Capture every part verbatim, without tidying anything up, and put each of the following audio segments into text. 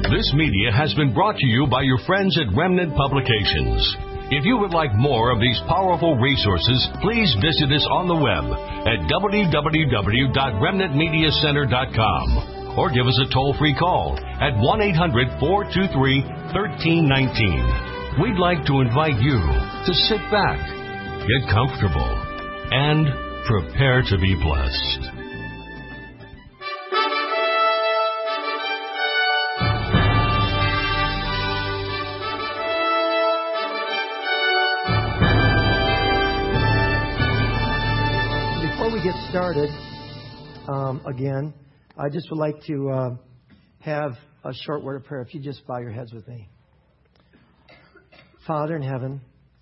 This media has been brought to you by your friends at Remnant Publications. If you would like more of these powerful resources, please visit us on the web at w w w dot remnant media center dot com or give us a toll-free call at one eight hundred four two three one three one nine. We'd like to invite you to sit back, get comfortable, and prepare to be blessed. Get started um, again, I just would like to uh, have a short word of prayer. If you just bow your heads with me. Father in heaven,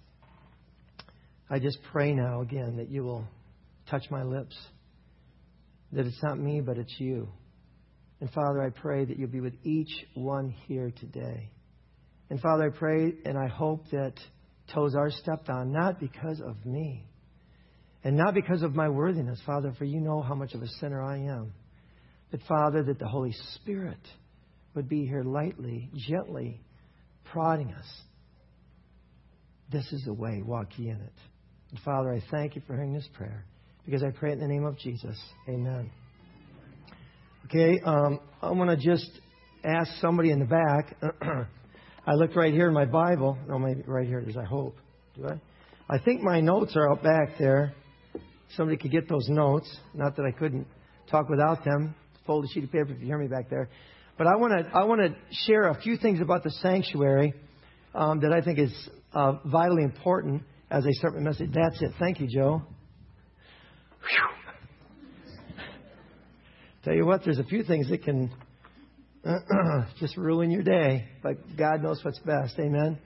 I just pray now again that you will touch my lips, that it's not me, but it's you. And Father, I pray that you'll be with each one here today. And Father, I pray and I hope that toes are stepped on, not because of me, and not because of my worthiness, Father, for you know how much of a sinner I am. But, Father, that the Holy Spirit would be here lightly, gently, prodding us. This is the way. Walk ye in it. And, Father, I thank you for hearing this prayer, because I pray it in the name of Jesus. Amen. Okay, um, I want to just ask somebody in the back. I looked right here in my Bible. No, maybe right here it is, I hope. Do I? I think my notes are out back there. Somebody could get those notes. Not that I couldn't talk without them. Fold a sheet of paper if you hear me back there. But I want to I want to share a few things about the sanctuary um, that I think is uh, vitally important as I start my message. That's it. Thank you, Joe. Whew. Tell you what, there's a few things that can just ruin your day, but God knows what's best. Amen.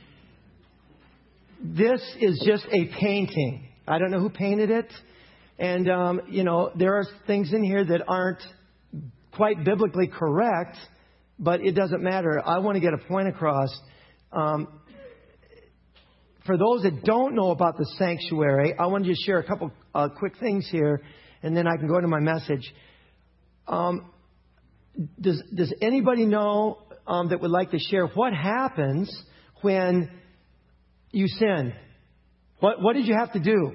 This is just a painting. I don't know who painted it. And, um, you know, there are things in here that aren't quite biblically correct, but it doesn't matter. I want to get a point across. Um, for those that don't know about the sanctuary, I want to just share a couple uh, quick things here, and then I can go into my message. Um, does, does anybody know um, that would like to share what happens when you sin? What what did you have to do?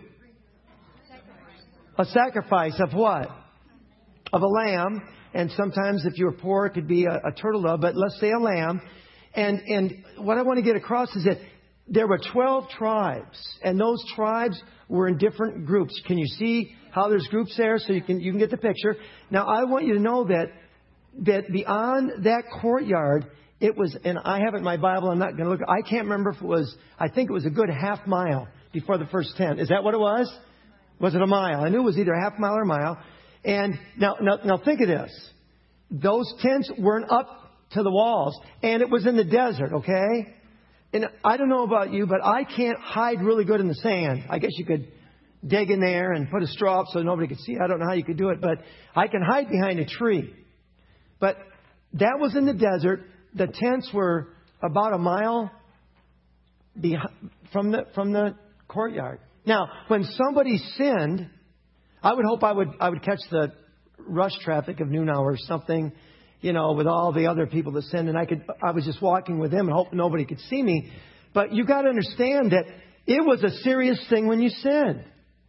A sacrifice of what? Of a lamb. And sometimes if you were poor, it could be a, a turtle dove, but let's say a lamb. And and what I want to get across is that there were twelve tribes, and those tribes were in different groups. Can you see how there's groups there? So you can you can get the picture. Now I want you to know that that beyond that courtyard, it was, and I have it in my Bible, I'm not going to look, I can't remember if it was, I think it was a good half mile before the first tent. Is that what it was? Was it a mile? I knew it was either a half mile or a mile. And now, now, now think of this. Those tents weren't up to the walls, and it was in the desert, okay? And I don't know about you, but I can't hide really good in the sand. I guess you could dig in there and put a straw up so nobody could see. I don't know how you could do it, but I can hide behind a tree. But that was in the desert. The tents were about a mile behind, from the from the courtyard. Now, when somebody sinned, I would hope I would I would catch the rush traffic of noon hour or something, you know, with all the other people that sinned, and I could I was just walking with them and hope nobody could see me. But you got to understand that it was a serious thing when you sinned,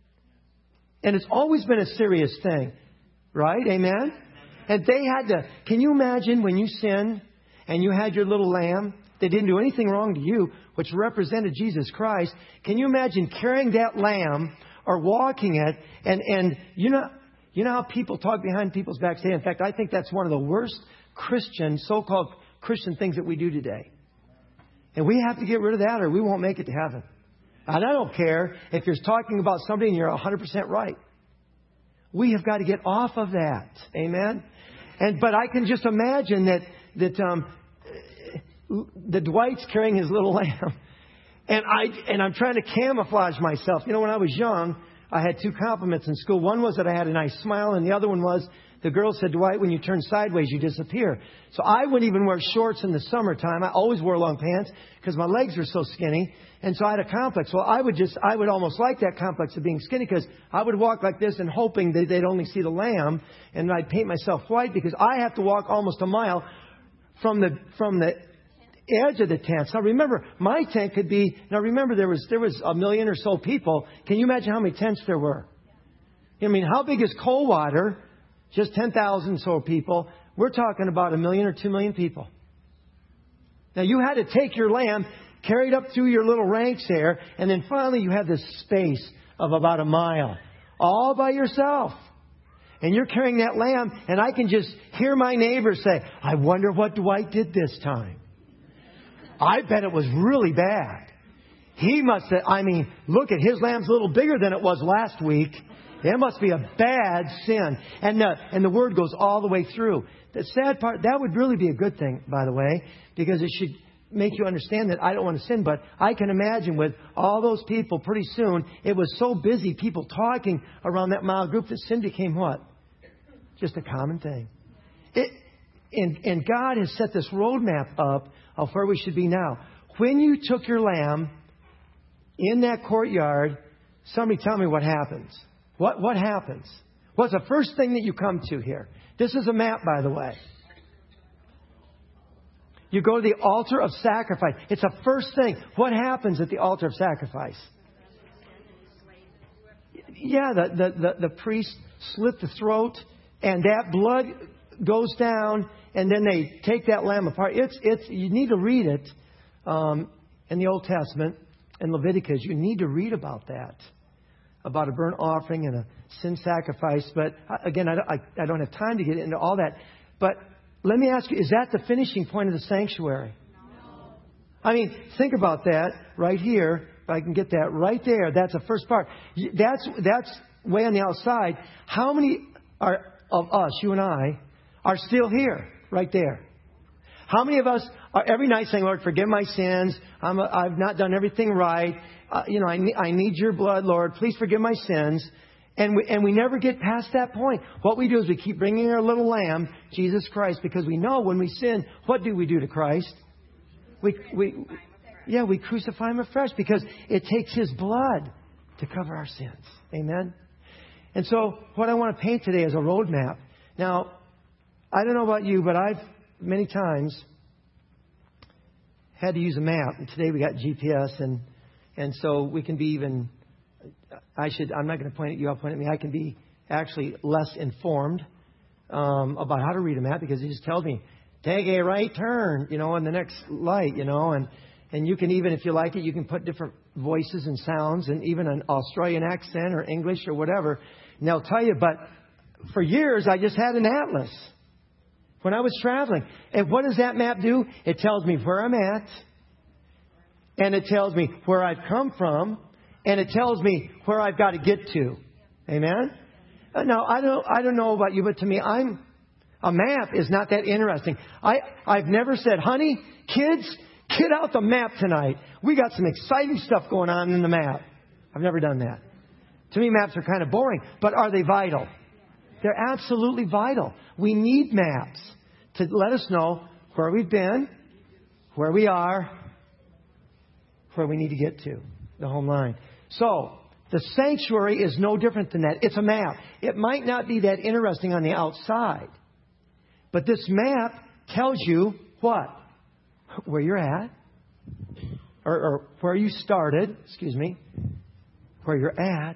and it's always been a serious thing, right? Amen. And they had to. Can you imagine when you sinned? And you had your little lamb that didn't do anything wrong to you, which represented Jesus Christ. Can you imagine carrying that lamb or walking it? And, and you know, you know how people talk behind people's backs today? In fact, I think that's one of the worst Christian, so-called Christian things that we do today. And we have to get rid of that or we won't make it to heaven. And I don't care if you're talking about somebody and you're one hundred percent right. We have got to get off of that. Amen? And but I can just imagine that that um, the Dwight's carrying his little lamb, and I and I'm trying to camouflage myself. You know, when I was young, I had two compliments in school. One was that I had a nice smile, and the other one was the girl said, "Dwight, when you turn sideways, you disappear." So I wouldn't even wear shorts in the summertime. I always wore long pants because my legs were so skinny, and so I had a complex. Well, I would just I would almost like that complex of being skinny because I would walk like this and hoping that they'd only see the lamb, and I'd paint myself white because I have to walk almost a mile from the from the edge of the tent. Now remember, my tent could be. Now remember, there was there was a million or so people. Can you imagine how many tents there were? I mean, how big is Coldwater? Just ten thousand so people. We're talking about a million or two million people. Now you had to take your lamb, carry it up through your little ranks there, and then finally you have this space of about a mile, all by yourself. And you're carrying that lamb, and I can just hear my neighbors say, I wonder what Dwight did this time. I bet it was really bad. He must have, I mean, look at his lamb's a little bigger than it was last week. It must be a bad sin. And the, and the word goes all the way through. The sad part, that would really be a good thing, by the way, because it should make you understand that I don't want to sin. But I can imagine with all those people, pretty soon, it was so busy, people talking around that mile group, that sin became what? Just a common thing. It, and, and God has set this roadmap up of where we should be now. When you took your lamb in that courtyard, somebody tell me what happens. What what happens? What's the first thing that you come to here? This is a map, by the way. You go to the altar of sacrifice. It's the first thing. What happens at the altar of sacrifice? Yeah, the, the, the, the priest slit the throat, and that blood goes down, and then they take that lamb apart. It's it's you need to read it um, in the Old Testament, in Leviticus. You need to read about that. About a burnt offering and a sin sacrifice. But again, I don't, I, I don't have time to get into all that. But let me ask you, is that the finishing point of the sanctuary? No. I mean, think about that right here. If I can get that right there, that's the first part. That's, that's way on the outside. How many are of us, you and I, are still here right there? How many of us are every night saying, Lord, forgive my sins. I'm a, I've not done everything right. Uh, you know, I, ne- I need your blood, Lord. Please forgive my sins. And we, and we never get past that point. What we do is we keep bringing our little lamb, Jesus Christ, because we know when we sin, what do we do to Christ? We, we, yeah, we crucify him afresh because it takes his blood to cover our sins. Amen? And so what I want to paint today is a roadmap. Now, I don't know about you, but I've many times had to use a map. And today we got G P S, and and so we can be even, I should, I'm not going to point at you, I'll point at me. I can be actually less informed um, about how to read a map because he just tells me, take a right turn, you know, in the next light, you know, and, and you can even, if you like it, you can put different voices and sounds and even an Australian accent or English or whatever. And they'll tell you, but for years I just had an atlas when I was traveling. And what does that map do? It tells me where I'm at. And it tells me where I've come from. And it tells me where I've got to get to. Amen? Now, I don't, I don't know about you, but to me, I'm, a map is not that interesting. I, I've never said, honey, kids, get out the map tonight. We got some exciting stuff going on in the map. I've never done that. To me, maps are kind of boring. But are they vital? They're absolutely vital. We need maps to let us know where we've been, where we are, where we need to get to, the home line. So, the sanctuary is no different than that. It's a map. It might not be that interesting on the outside, but this map tells you what? Where you're at, or, or where you started, excuse me, where you're at,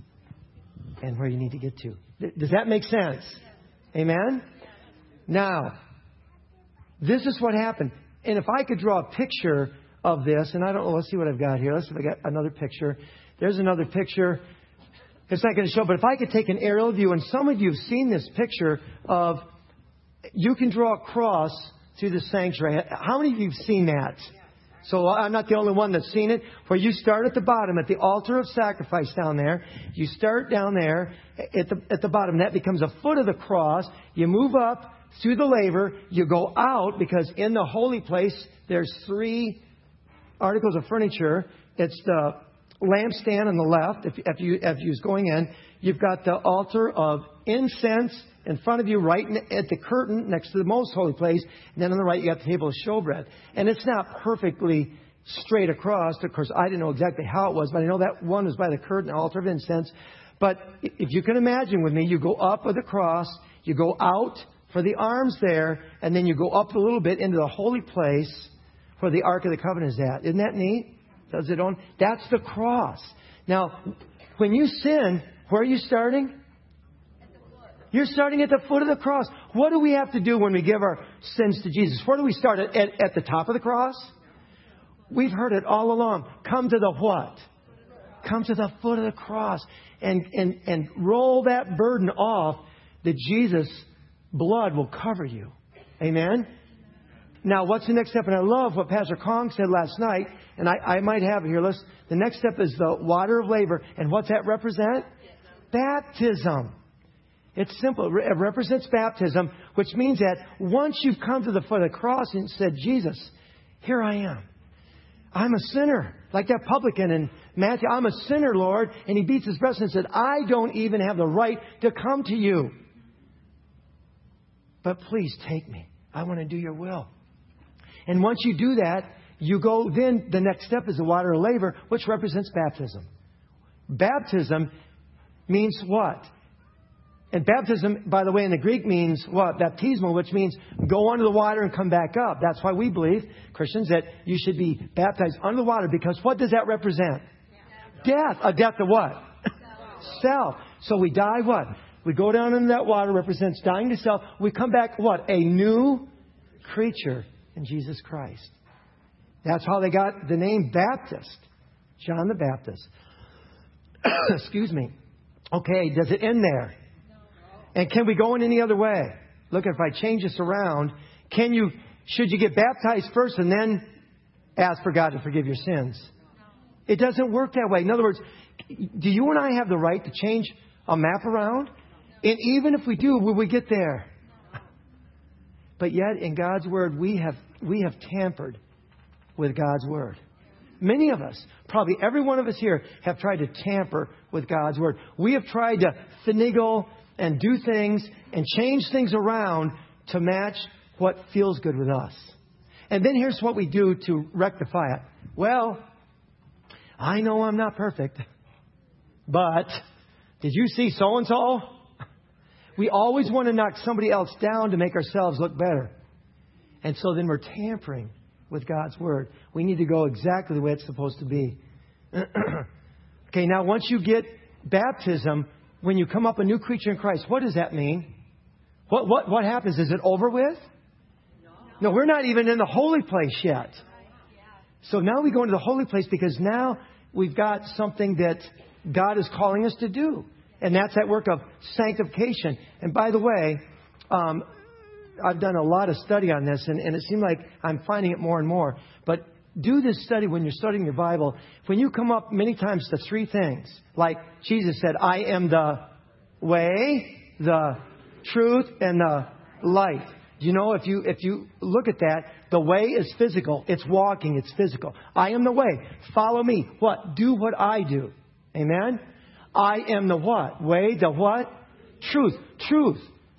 and where you need to get to. Does that make sense? Amen? Now, this is what happened. And if I could draw a picture of this, and I don't know, let's see what I've got here. Let's see if I got another picture. There's another picture. It's not going to show, but if I could take an aerial view, and some of you have seen this picture of, you can draw a cross through the sanctuary. How many of you have seen that? So I'm not the only one that's seen it. Where you start at the bottom, at the altar of sacrifice down there. You start down there at the at the bottom. That becomes a foot of the cross. You move up through the laver. You go out, because in the holy place, there's three articles of furniture. It's the lampstand on the left. If, if you if you're going in, you've got the altar of incense in front of you, right at the curtain next to the most holy place. And then on the right, you got the table of showbread. And it's not perfectly straight across. Of course, I didn't know exactly how it was, but I know that one was by the curtain, the altar of incense. But if you can imagine with me, you go up with the cross, you go out for the arms there, and then you go up a little bit into the holy place where the Ark of the Covenant is at. Isn't that neat? Does it own? That's the cross. Now, when you sin, where are you starting? You're starting at the foot of the cross. What do we have to do when we give our sins to Jesus? Where do we start? At, at, at the top of the cross? We've heard it all along. Come to the what? Come to the foot of the cross and, and, and roll that burden off that Jesus' blood will cover you. Amen? Now, what's the next step? And I love what Pastor Kong said last night, and I, I might have it here. Let's, the next step is the water of laver. And what's that represent? Baptism. It's simple. It represents baptism, which means that once you've come to the foot of the cross and said, Jesus, here I am. I'm a sinner. Like that publican in Matthew. I'm a sinner, Lord. And he beats his breast and said, I don't even have the right to come to you. But please take me. I want to do your will. And once you do that, you go, then the next step is the water of laver, which represents baptism. Baptism means what? And baptism, by the way, in the Greek means what? Baptismal, which means go under the water and come back up. That's why we believe, Christians, that you should be baptized under the water, because what does that represent? Death. A death of what? Self. So we die what? We go down into that water, represents dying to self. We come back what? A new creature in Jesus Christ. That's how they got the name Baptist. John the Baptist. Excuse me. Okay, does it end there? And can we go in any other way? Look, if I change this around, can you, should you get baptized first and then ask for God to forgive your sins? It doesn't work that way. In other words, do you and I have the right to change a map around? And even if we do, will we get there? But yet, in God's Word, we have we have tampered with God's Word. Many of us, probably every one of us here, have tried to tamper with God's Word. We have tried to finagle and do things and change things around to match what feels good with us. And then here's what we do to rectify it. Well, I know I'm not perfect, but did you see so-and-so? We always want to knock somebody else down to make ourselves look better. And so then we're tampering with God's Word. We need to go exactly the way it's supposed to be. Okay, now once you get baptism, when you come up a new creature in Christ, what does that mean? What what what happens? Is it over with? No, we're not even in the holy place yet. So now we go into the holy place because now we've got something that God is calling us to do. And that's that work of sanctification. And by the way, um, I've done a lot of study on this, and, and it seems like I'm finding it more and more. But do this study when you're studying your Bible. When you come up many times to three things, like Jesus said, I am the way, the truth, and the life. You know, if you if you look at that, the way is physical. It's walking. It's physical. I am the way. Follow me. What? Do what I do. Amen? I am the what? Way, the what? Truth. Truth.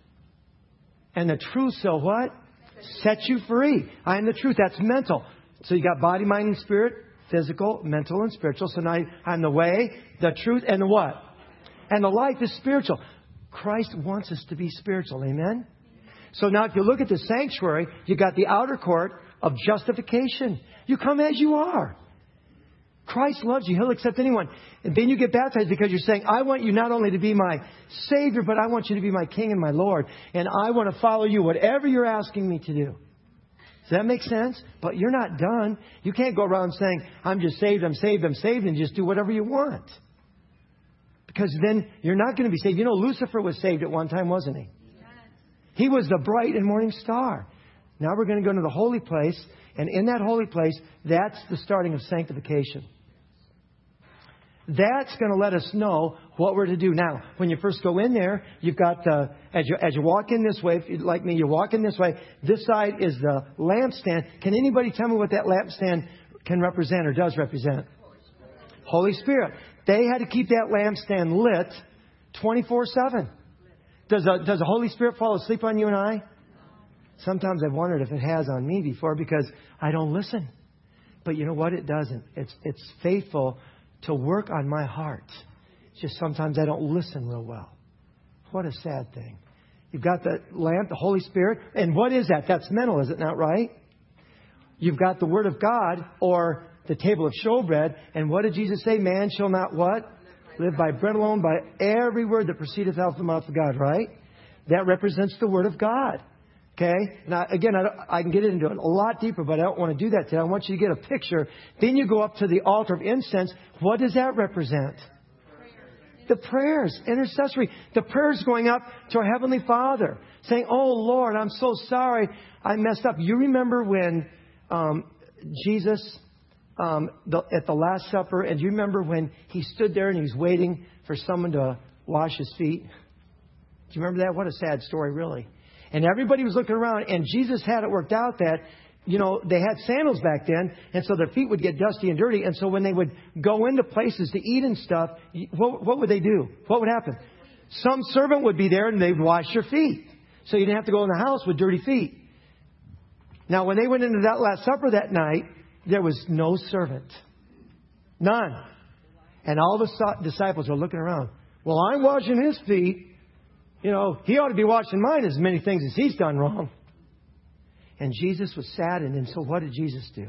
And the truth, so what? Sets you free. I am the truth. That's mental. So you got body, mind, and spirit. Physical, mental, and spiritual. So now I'm the way, the truth, and the what? And the life is spiritual. Christ wants us to be spiritual. Amen? So now if you look at the sanctuary, you got the outer court of justification. You come as you are. Christ loves you. He'll accept anyone. And then you get baptized because you're saying, I want you not only to be my Savior, but I want you to be my King and my Lord. And I want to follow you, whatever you're asking me to do. Does that make sense? But you're not done. You can't go around saying, I'm just saved, I'm saved, I'm saved, and just do whatever you want. Because then you're not going to be saved. You know, Lucifer was saved at one time, wasn't he? He was the bright and morning star. Now we're going to go into the holy place. And in that holy place, that's the starting of sanctification. That's going to let us know what we're to do. Now, when you first go in there, you've got the, as you, as you walk in this way, if you're like me, you walk in this way, this side is the lampstand. Can anybody tell me what that lampstand can represent or does represent? Holy Spirit. They had to keep that lampstand lit twenty-four seven. Does a, does the Holy Spirit fall asleep on you and I? Sometimes I've wondered if it has on me before because I don't listen. But you know what? It doesn't. It's it's faithful to work on my heart. It's just sometimes I don't listen real well. What a sad thing. You've got the lamp, the Holy Spirit. And what is that? That's mental, is it not right? You've got the Word of God or the table of showbread. And what did Jesus say? Man shall not what? Live by bread alone, by every word that proceedeth out of the mouth of God, right? That represents the Word of God. Okay? Now, again, I, don't, I can get into it a lot deeper, but I don't want to do that today. I want you to get a picture. Then you go up to the altar of incense. What does that represent? The prayers, intercessory. The prayers going up to our Heavenly Father, saying, oh, Lord, I'm so sorry I messed up. You remember when um, Jesus, um, the, at the Last Supper, and you remember when He stood there and He was waiting for someone to wash His feet? Do you remember that? What a sad story, really. And everybody was looking around, and Jesus had it worked out that, you know, they had sandals back then, and so their feet would get dusty and dirty. And so when they would go into places to eat and stuff, what, what would they do? What would happen? Some servant would be there, and they'd wash your feet. So you didn't have to go in the house with dirty feet. Now, when they went into that Last Supper that night, there was no servant. None. And all the disciples are looking around. Well, I'm washing his feet. You know, he ought to be washing mine as many things as he's done wrong. And Jesus was saddened. And so what did Jesus do?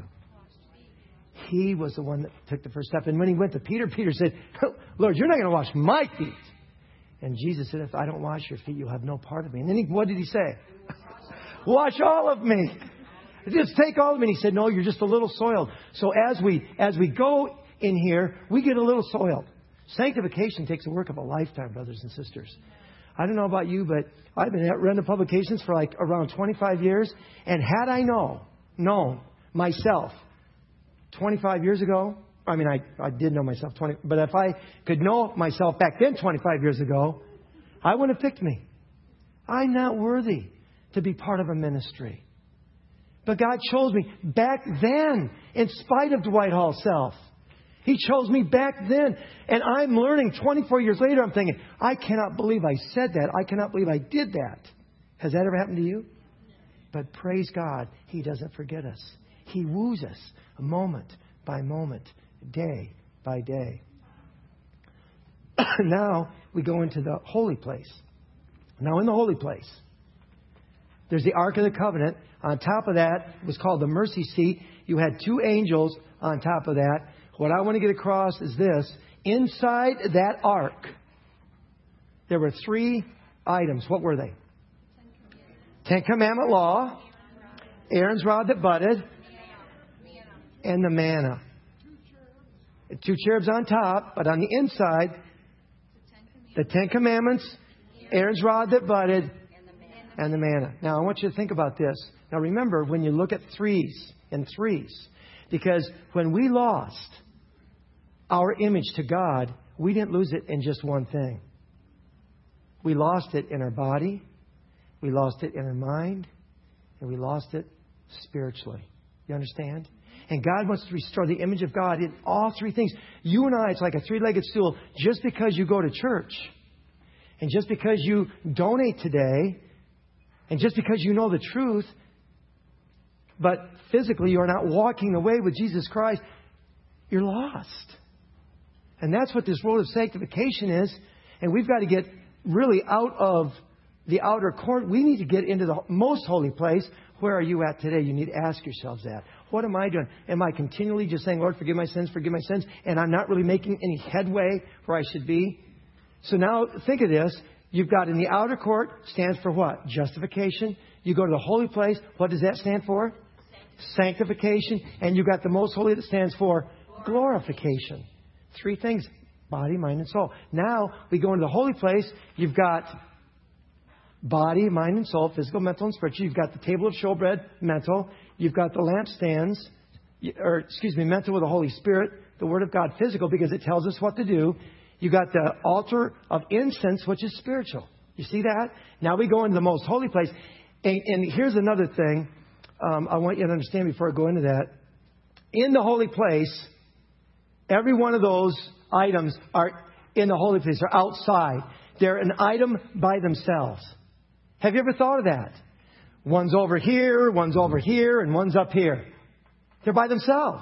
He was the one that took the first step. And when he went to Peter, Peter said, Lord, you're not going to wash my feet. And Jesus said, if I don't wash your feet, you'll have no part of me. And then he, what did he say? Wash all of me. Just take all of me. And he said, no, you're just a little soiled. So as we as we go in here, we get a little soiled. Sanctification takes the work of a lifetime, brothers and sisters. I don't know about you, but I've been at Remnant Publications for like around twenty-five years. And had I know, known myself twenty-five years ago, I mean, I, I did know myself twenty, but if I could know myself back then twenty-five years ago, I wouldn't have picked me. I'm not worthy to be part of a ministry. But God chose me back then, in spite of Dwight Hall's self. He chose me back then. And I'm learning twenty-four years later, I'm thinking, I cannot believe I said that. I cannot believe I did that. Has that ever happened to you? But praise God, He doesn't forget us. He woos us moment by moment, day by day. Now we go into the holy place. Now in the holy place, there's the Ark of the Covenant. On top of that was called the mercy seat. You had two angels on top of that. What I want to get across is this. Inside that ark, there were three items. What were they? Ten Commandment law, Aaron's rod that budded, and the manna. Two cherubs on top, but on the inside, the Ten Commandments, Aaron's rod that budded, and the manna. Now, I want you to think about this. Now, remember, when you look at threes and threes, because when we lost our image to God, we didn't lose it in just one thing. We lost it in our body, we lost it in our mind, and we lost it spiritually. You understand? And God wants to restore the image of God in all three things. You and I, it's like a three-legged stool. Just because you go to church, and just because you donate today, and just because you know the truth, but physically you are not walking the way with Jesus Christ, you're lost. And that's what this road of sanctification is. And we've got to get really out of the outer court. We need to get into the most holy place. Where are you at today? You need to ask yourselves that. What am I doing? Am I continually just saying, Lord, forgive my sins, forgive my sins, and I'm not really making any headway where I should be? So now think of this. You've got in the outer court, stands for what? Justification. You go to the holy place. What does that stand for? Sanctification. And you've got the most holy that stands for glorification. Three things. Body, mind, and soul. Now we go into the holy place. You've got body, mind, and soul, physical, mental, and spiritual. You've got the table of showbread, mental. You've got the lampstands, or excuse me, mental with the Holy Spirit, the Word of God, physical, because it tells us what to do. You've got the altar of incense, which is spiritual. You see that? Now we go into the most holy place. And, and here's another thing um, I want you to understand before I go into that. In the holy place, every one of those items are in the holy place, are outside. They're an item by themselves. Have you ever thought of that? One's over here, one's over here, and one's up here. They're by themselves.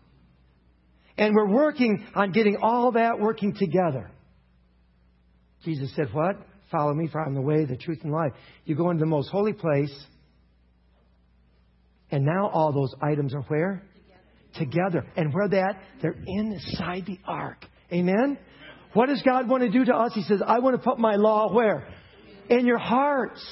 And we're working on getting all that working together. Jesus said what? Follow me, for I'm the way, the truth, and life. You go into the most holy place, and now all those items are where? Together. Together. And where that? They're inside the ark. Amen? What does God want to do to us? He says, I want to put my law where? In your hearts.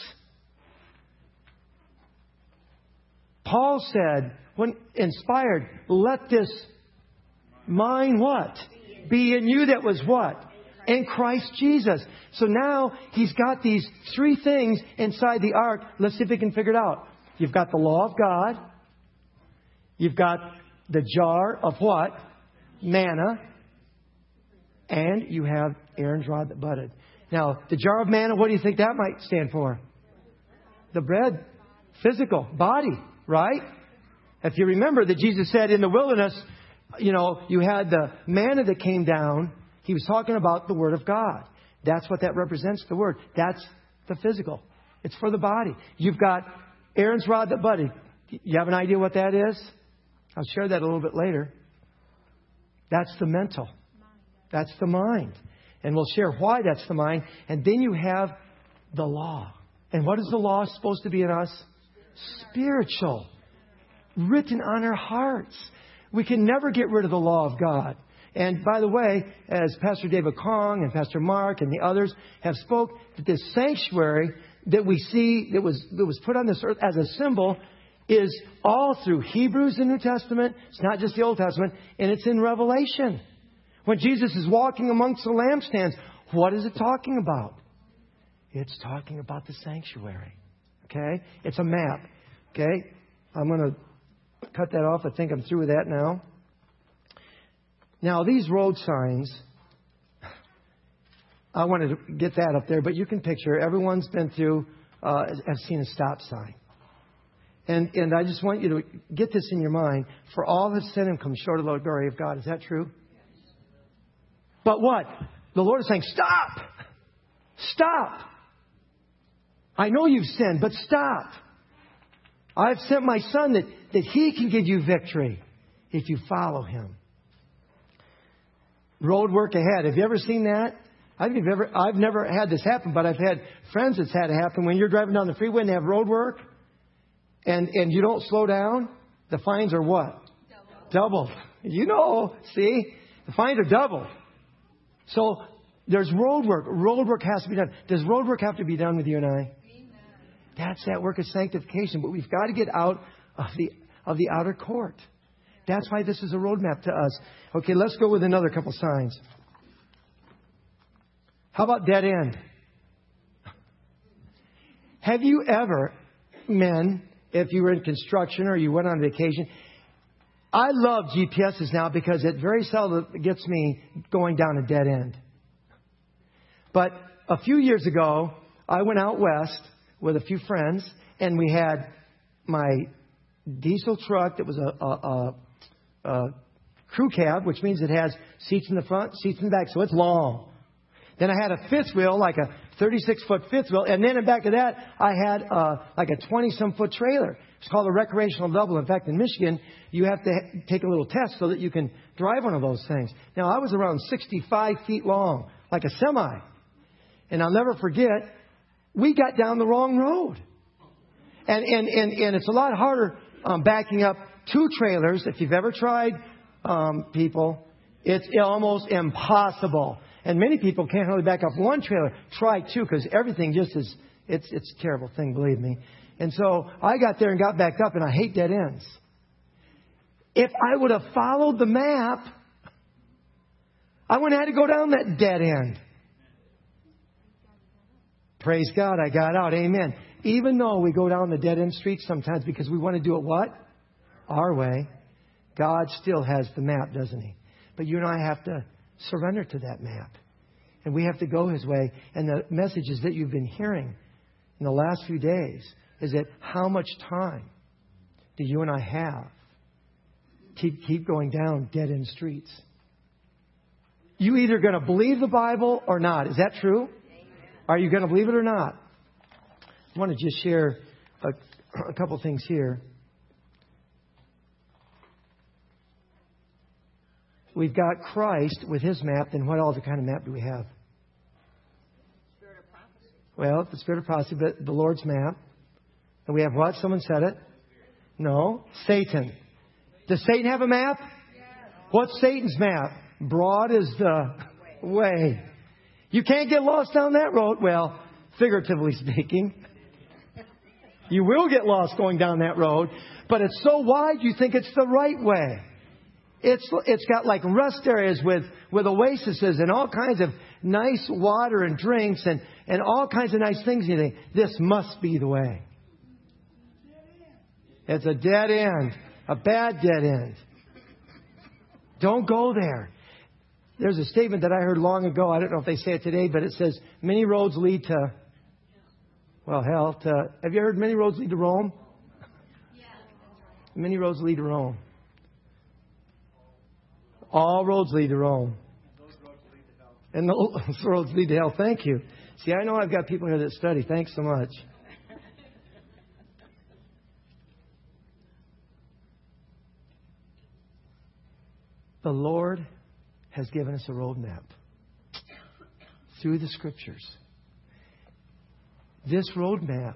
Paul said, when inspired, let this mind what? Be in you that was what? In Christ Jesus. So now he's got these three things inside the ark. Let's see if we can figure it out. You've got the law of God. You've got the jar of what? Manna. And you have Aaron's rod that budded. Now, the jar of manna, what do you think that might stand for? The bread. Physical. Body. Right? If you remember that Jesus said in the wilderness, you know, you had the manna that came down. He was talking about the Word of God. That's what that represents, the Word. That's the physical. It's for the body. You've got Aaron's rod that budded. You have an idea what that is? I'll share that a little bit later. That's the mental. That's the mind. And we'll share why that's the mind. And then you have the law. And what is the law supposed to be in us? Spiritual. Written on our hearts. We can never get rid of the law of God. And by the way, as Pastor David Kong and Pastor Mark and the others have spoke, that this sanctuary that we see that was that was put on this earth as a symbol is all through Hebrews, the New Testament. It's not just the Old Testament. And it's in Revelation. When Jesus is walking amongst the lampstands, what is it talking about? It's talking about the sanctuary. Okay? It's a map. Okay? I'm going to cut that off. I think I'm through with that now. Now, these road signs, I wanted to get that up there, but you can picture, everyone's been through, uh, have seen a stop sign. And and I just want you to get this in your mind. For all have sinned and come short of the glory of God. Is that true? But what? The Lord is saying, stop! Stop! I know you've sinned, but stop! I've sent my Son that, that He can give you victory if you follow Him. Road work ahead. Have you ever seen that? I've never, I've never had this happen, but I've had friends that's had it happen. When you're driving down the freeway and they have road work and, and you don't slow down, the fines are what? Double. Double. You know, see? The fines are double. So there's road work. Road work has to be done. Does road work have to be done with you and I? That's that work of sanctification. But we've got to get out of the of the outer court. That's why this is a roadmap to us. Okay, let's go with another couple signs. How about dead end? Have you ever, men, if you were in construction or you went on vacation, I love G P S's now because it very seldom gets me going down a dead end. But a few years ago, I went out west with a few friends, and we had my diesel truck that was a, a, a, a crew cab, which means it has seats in the front, seats in the back, so it's long. Then I had a fifth wheel, like a thirty-six foot fifth wheel, and then in back of that, I had uh, like a twenty-some foot trailer. It's called a recreational double. In fact, in Michigan, you have to ha- take a little test so that you can drive one of those things. Now, I was around sixty-five feet long, like a semi. And I'll never forget, we got down the wrong road. And and and, and it's a lot harder um, backing up two trailers. If you've ever tried, um, people, it's almost impossible. And many people can't hardly back up one trailer. Try two, because everything just is, it's it's a terrible thing, believe me. And so I got there and got back up, and I hate dead ends. If I would have followed the map, I wouldn't have had to go down that dead end. Praise God, I got out. Amen. Even though we go down the dead end streets sometimes because we want to do it what? Our way. God still has the map, doesn't He? But you and I have to surrender to that map. And we have to go His way. And the messages that you've been hearing in the last few days is that how much time do you and I have to keep going down dead end streets? You either going to believe the Bible or not. Is that true? Are you going to believe it or not? I want to just share a, a couple things here. We've got Christ with His map. Then what other kind of map do we have? Spirit of prophecy. Well, the spirit of prophecy, but the Lord's map. And we have what? Someone said it. No. Satan. Does Satan have a map? What's Satan's map? Broad is the way. You can't get lost down that road. Well, figuratively speaking. You will get lost going down that road. But it's so wide you think it's the right way. It's it's got like rest areas with, with oases and all kinds of nice water and drinks and, and all kinds of nice things. You think, this must be the way. It's a dead end. A bad dead end. Don't go there. There's a statement that I heard long ago. I don't know if they say it today, but it says, many roads lead to, well, hell, to, have you heard many roads lead to Rome? Yeah. Many roads lead to Rome. All roads lead to Rome. And those roads lead to hell. Thank you. See, I know I've got people here that study. Thanks so much. The Lord has given us a roadmap through the Scriptures. This roadmap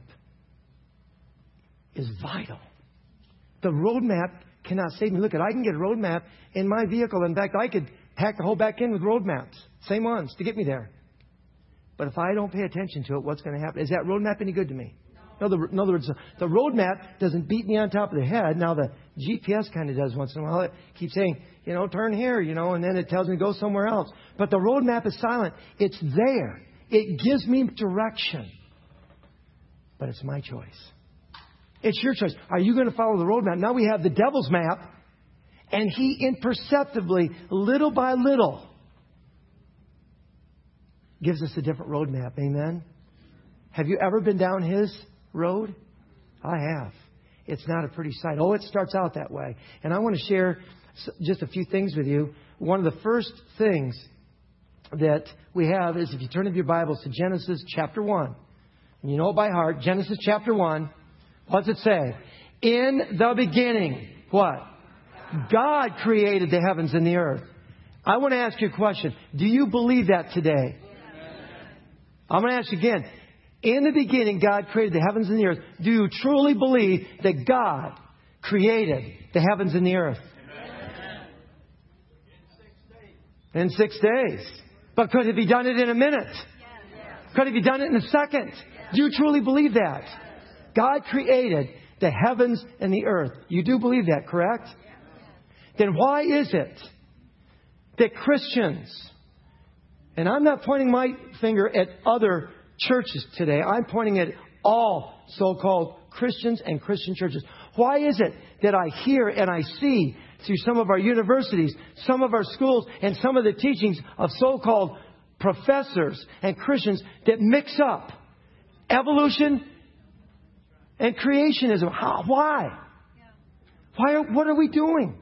is vital. The roadmap cannot save me. Look, I can get a roadmap in my vehicle. In fact, I could pack the whole back end with road maps. Same ones to get me there. But if I don't pay attention to it, what's going to happen? Is that roadmap any good to me? In other, in other words, the roadmap doesn't beat me on top of the head. Now, the G P S kind of does once in a while. It keeps saying, you know, turn here, you know, and then it tells me to go somewhere else. But the roadmap is silent. It's there. It gives me direction. But it's my choice. It's your choice. Are you going to follow the roadmap? Now we have the devil's map, and he imperceptibly, little by little, gives us a different roadmap. Amen? Have you ever been down his road? I have. It's not a pretty sight. Oh, it starts out that way. And I want to share just a few things with you. One of the first things that we have is, if you turn in your Bibles to Genesis chapter one, and you know it by heart, Genesis chapter one, what does it say? In the beginning, what? God created the heavens and the earth. I want to ask you a question. Do you believe that today? I'm going to ask you again. In the beginning, God created the heavens and the earth. Do you truly believe that God created the heavens and the earth? Amen. In six days. But could have He done it in a minute? Could have He done it in a second? Do you truly believe that? God created the heavens and the earth. You do believe that, correct? Then why is it that Christians, and I'm not pointing my finger at other churches today, I'm pointing at all so-called Christians and Christian churches. Why is it that I hear and I see through some of our universities, some of our schools, and some of the teachings of so-called professors and Christians that mix up evolution and creationism? How, why? Why? Are, what are we doing?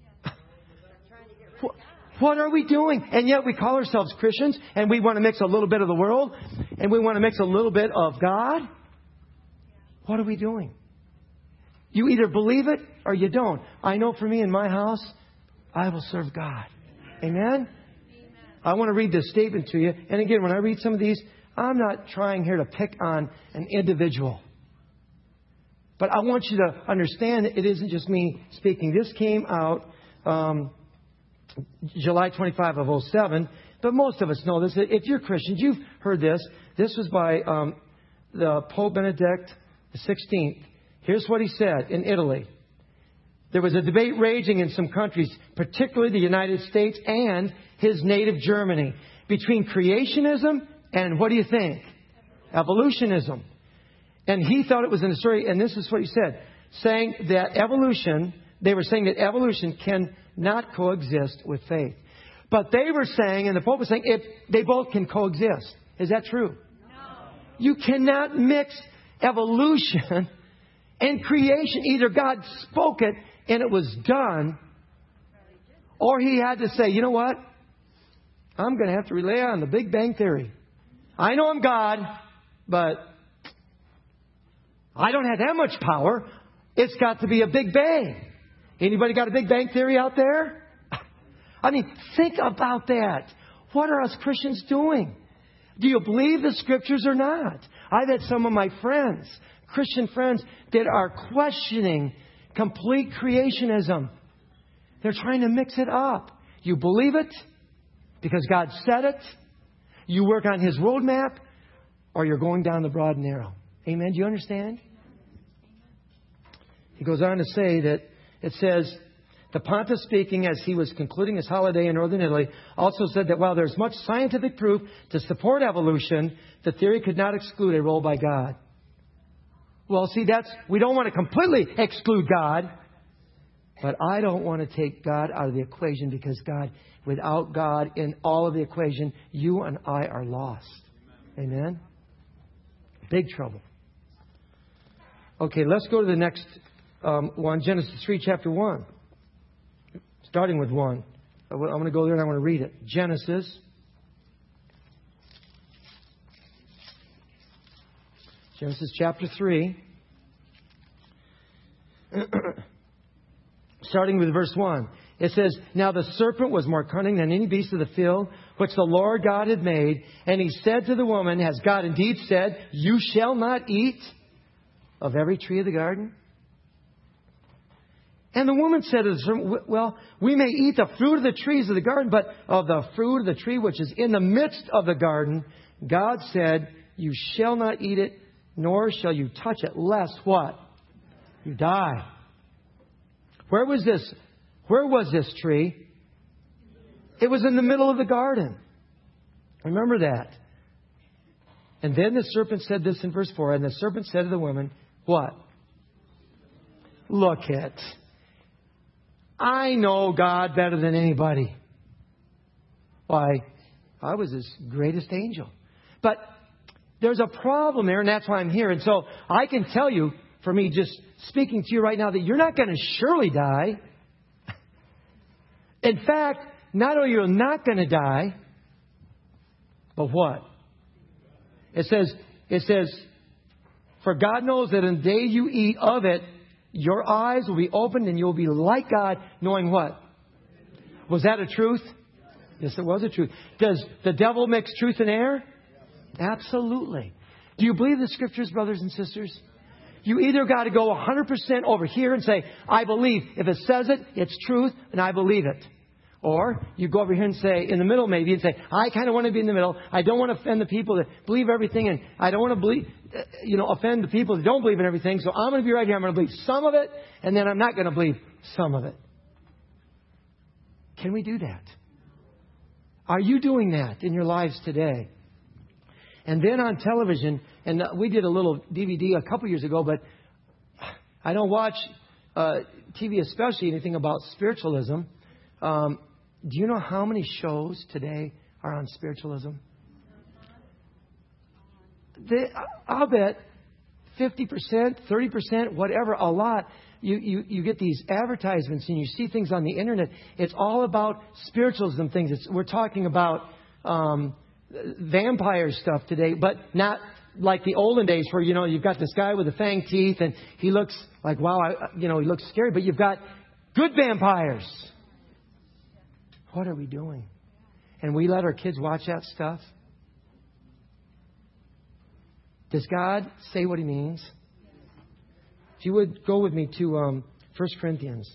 What, what are we doing? And yet we call ourselves Christians, and we want to mix a little bit of the world, and we want to mix a little bit of God. What are we doing? You either believe it or you don't. I know for me in my house, I will serve God. Amen? I want to read this statement to you. And again, when I read some of these, I'm not trying here to pick on an individual. But I want you to understand that it isn't just me speaking. This came out um, July twenty-fifth of oh seven. But most of us know this. If you're Christians, you've heard this. This was by um, the Pope Benedict the sixteenth. Here's what he said in Italy. There was a debate raging in some countries, particularly the United States and his native Germany, between creationism and, what do you think? Evolutionism. And he thought it was in the story, and this is what he said, saying that evolution, they were saying that evolution cannot coexist with faith. But they were saying, and the Pope was saying, if they both can coexist. Is that true? No. You cannot mix evolution and creation. Either God spoke it and it was done, or He had to say, you know what? I'm going to have to rely on the Big Bang Theory. I know I'm God, but I don't have that much power. It's got to be a Big Bang. Anybody got a Big Bang Theory out there? I mean, think about that. What are us Christians doing? Do you believe the Scriptures or not? I've had some of my friends, Christian friends, that are questioning complete creationism. They're trying to mix it up. You believe it because God said it. You work on His roadmap, or you're going down the broad and narrow. Amen? Do you understand? He goes on to say that it says, the Pontiff, speaking as he was concluding his holiday in northern Italy, also said that while there's much scientific proof to support evolution, the theory could not exclude a role by God. Well, see, that's, we don't want to completely exclude God, but I don't want to take God out of the equation, because God, without God in all of the equation, you and I are lost. Amen? Big trouble. Okay, let's go to the next um, one, Genesis three, chapter one. Starting with one. I'm going to go there and I want to read it. Genesis. Genesis chapter three. Starting with verse one. It says, now the serpent was more cunning than any beast of the field, which the Lord God had made. And he said to the woman, has God indeed said, you shall not eat of every tree of the garden? And the woman said to the serpent, well, we may eat the fruit of the trees of the garden, but of the fruit of the tree which is in the midst of the garden, God said, you shall not eat it, nor shall you touch it, lest what? You die. Where was this? Where was this tree? It was in the middle of the garden. Remember that. And then the serpent said this in verse four, and the serpent said to the woman, what? Look it. I know God better than anybody. Why, I was His greatest angel. But there's a problem there, and that's why I'm here. And so I can tell you, for me, just speaking to you right now, that you're not going to surely die. In fact, not only you're not going to die, but what? It says, it says, for God knows that in the day you eat of it, your eyes will be opened and you'll be like God, knowing what? Was that a truth? Yes, it was a truth. Does the devil mix truth and error? Absolutely. Do you believe the Scriptures, brothers and sisters? You either got to go one hundred percent over here and say, I believe. If it says it, it's truth, and I believe it. Or you go over here and say, in the middle maybe, and say, I kind of want to be in the middle. I don't want to offend the people that believe everything, and I don't want to believe, you know, offend the people that don't believe in everything. So I'm going to be right here. I'm going to believe some of it, and then I'm not going to believe some of it. Can we do that? Are you doing that in your lives today? And then on television, and we did a little D V D a couple years ago, but I don't watch uh, T V, especially anything about spiritualism. Um, do you know how many shows today are on spiritualism? They, I'll bet fifty percent, thirty percent, whatever, a lot. You, you, you get these advertisements and you see things on the internet. It's all about spiritualism things. It's, we're talking about um, vampire stuff today, but not like the olden days where, you know, you've got this guy with the fang teeth and he looks like, wow, I, you know, he looks scary. But you've got good vampires. What are we doing? And we let our kids watch that stuff? Does God say what He means? If you would go with me to um, First Corinthians.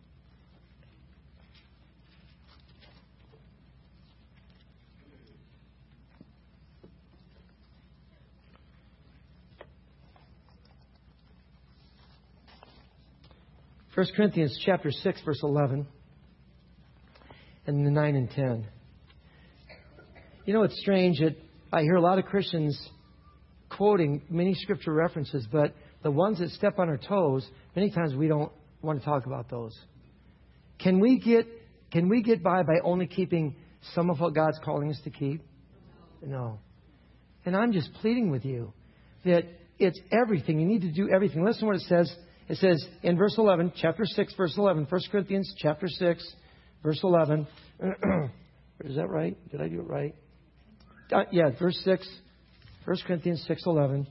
First Corinthians chapter six, verse eleven. And the nine and ten. You know, it's strange that I hear a lot of Christians quoting many scripture references, but the ones that step on our toes, many times we don't want to talk about those. Can we get can we get by by only keeping some of what God's calling us to keep? No. And I'm just pleading with you that it's everything. You need to do everything. Listen to what it says. It says in verse eleven, chapter six, verse eleven, First Corinthians chapter six, verse eleven. Is that right? Did I do it right? Uh, yeah, verse six. First Corinthians six eleven.